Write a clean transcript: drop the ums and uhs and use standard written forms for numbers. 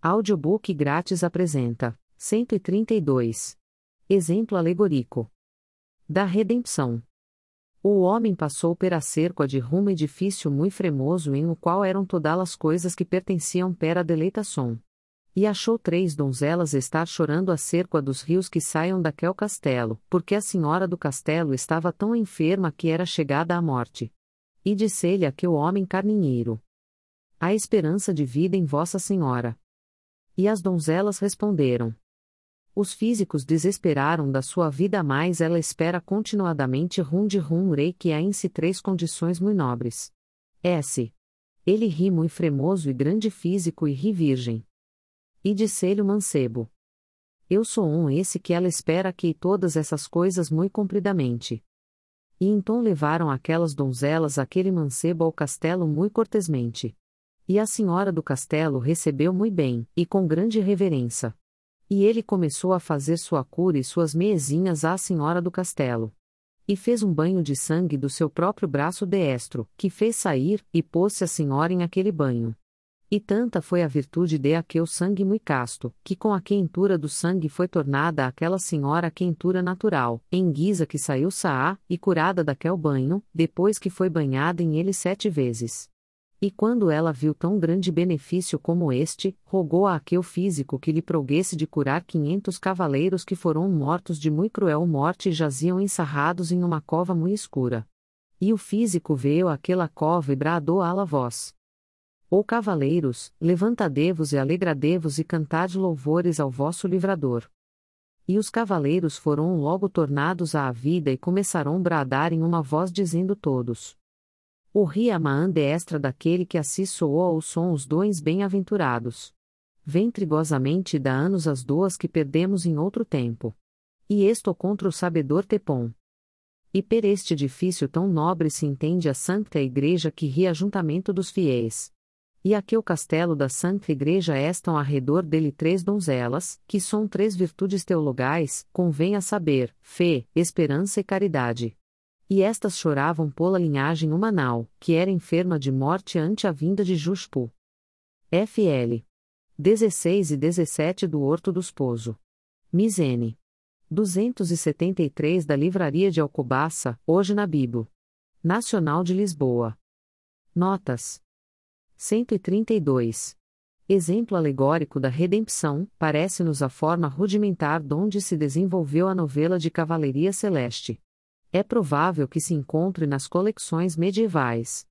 Audiobook grátis apresenta 132. Exemplo alegórico da redenção. O homem passou per a cerca de rumo edifício muito fremoso em o qual eram todas as coisas que pertenciam pera deleitação. E achou 3 donzelas estar chorando a cerca dos rios que saiam daquele castelo, porque a senhora do castelo estava tão enferma que era chegada à morte. E disse-lhe aquele homem carninheiro: há esperança de vida em Vossa Senhora. E as donzelas responderam. Os físicos desesperaram da sua vida, mas ela espera continuadamente rei que há em si 3 condições muito nobres. S. Ele ri muito fremoso e grande físico e ri virgem. E disse-lhe o mancebo: eu sou esse que ela espera que todas essas coisas muito compridamente. E então levaram aquelas donzelas aquele mancebo ao castelo muito cortesmente. E a senhora do castelo recebeu muito bem, e com grande reverência. E ele começou a fazer sua cura e suas meezinhas à senhora do castelo. E fez um banho de sangue do seu próprio braço destro, que fez sair, e pôs-se a senhora em aquele banho. E tanta foi a virtude de aquele sangue muito casto, que com a quentura do sangue foi tornada àquela senhora a quentura natural, em guisa que saiu saá, e curada daquele banho, depois que foi banhada em ele 7 vezes. E quando ela viu tão grande benefício como este, rogou a aquele físico que lhe proguesse de curar 500 cavaleiros que foram mortos de muito cruel morte e jaziam ensarrados em uma cova muito escura. E o físico veio àquela cova e bradou à la voz: ó cavaleiros, levantadevos e alegradevos e cantade louvores ao vosso livrador. E os cavaleiros foram logo tornados à vida e começaram a bradar em uma voz dizendo todos: o ria maan destra daquele que assim soou os sons doens bem-aventurados. Ventrigosamente dá anos as duas que perdemos em outro tempo. E esto contra o sabedor Tepom. E per este edifício tão nobre se entende a Santa Igreja que ria ajuntamento dos fiéis. E aquele castelo da Santa Igreja estão ao redor dele 3 donzelas, que são 3 virtudes teologais, convém a saber, fé, esperança e caridade. E estas choravam pola linhagem humanal, que era enferma de morte ante a vinda de Juspu. FL 16 e 17 do Horto do Esposo. Misene 273 da Livraria de Alcobaça, hoje na Bíblia Nacional de Lisboa. Notas 132. Exemplo alegórico da redenção, parece-nos a forma rudimentar donde se desenvolveu a novela de Cavalaria Celeste. É provável que se encontre nas coleções medievais.